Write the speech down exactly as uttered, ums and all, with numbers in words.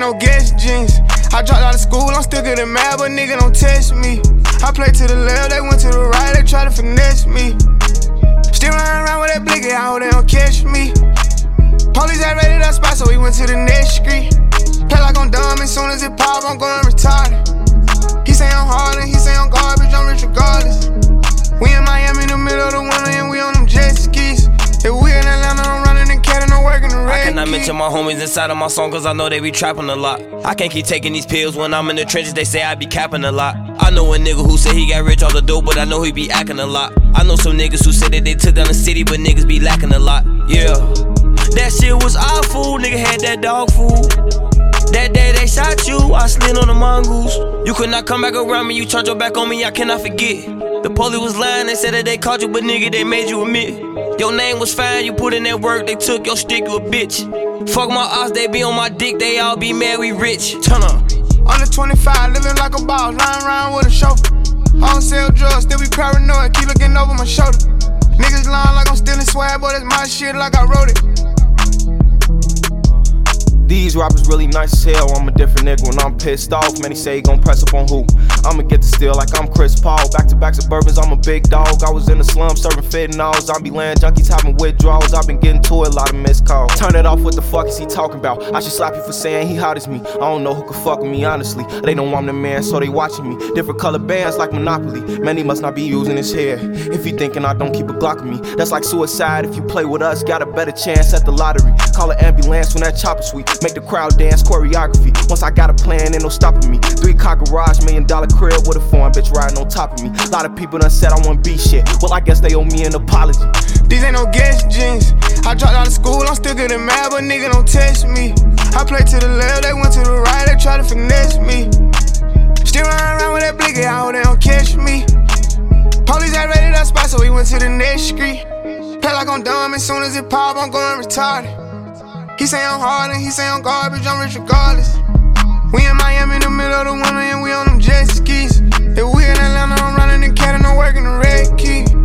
ain't no guest jeans. I dropped out of school, I'm still getting mad, but nigga don't test me. I play to the left, they went to the right, they try to finesse me. Still running around with that blicky, I hope they don't catch me. Police had raided that spot, so we went to the next street. Play like I'm dumb, as soon as it pop, I'm going retarded. He say I'm hard and he say I'm garbage, I'm rich regardless. We in Miami in the middle of the winter and we on them jet skis. If we in Atlanta, I'm running and catting, I'm working the red I cannot key. mention my homies inside of my song cause I know they be trapping a lot. I can't keep taking these pills when I'm in the trenches, they say I be capping a lot. I know a nigga who said he got rich off the dope, but I know he be acting a lot. I know some niggas who said that they took down the city, but niggas be lacking a lot. Yeah, that shit was awful, nigga had that dog food. That day they shot you, I slid on the mongoose. You could not come back around me, you turned your back on me, I cannot forget. The police was lying, they said that they caught you, but nigga, they made you admit. Your name was fine, you put in that work, they took your stick, you a bitch. Fuck my ops, they be on my dick, they all be mad, we rich. Turn up. Under twenty-five, living like a boss, riding around with a chauffeur. I don't sell drugs, still be paranoid, keep looking over my shoulder. Niggas lying like I'm stealing swag, but it's my shit like I wrote it. These rappers really nice as hell, I'm a different nigga when I'm pissed off. Many say he gon' press up on who? I'ma get the steal like I'm Chris Paul. Back to back Suburbans, I'm a big dog. I was in the slum serving fentanyl. Zombie land junkies having withdrawals. I've been getting to it, a lot of missed calls. Turn it off, what the fuck is he talking about? I should slap you for saying he hot as me. I don't know who could fuck with me, honestly. They know I'm the man, so they watching me. Different color bands like Monopoly. Man, he must not be using his hair. If you thinking I don't keep a Glock of me, that's like suicide. If you play with us, got a better chance at the lottery. Call an ambulance when that chopper sweet. Make the crowd dance, choreography. Once I got a plan, ain't no stopping me. Three car garage, million dollar crib with a foreign bitch riding on top of me. A lot of people done said I want be shit. Well, I guess they owe me an apology. These ain't no guest jeans. I dropped out of school, I'm still getting mad, but nigga don't test me. I play to the left, they went to the right, they try to finesse me. Still running around with that blicky, I hope they don't catch me. Police had raided that spot, so we went to the next street. Play like I'm dumb, as soon as it pop, I'm going retarded. He say I'm hard and he say I'm garbage, I'm rich regardless. We in Miami in the middle of the winter and we on them jet skis. If we in Atlanta, I'm running and catting, I'm working the red key.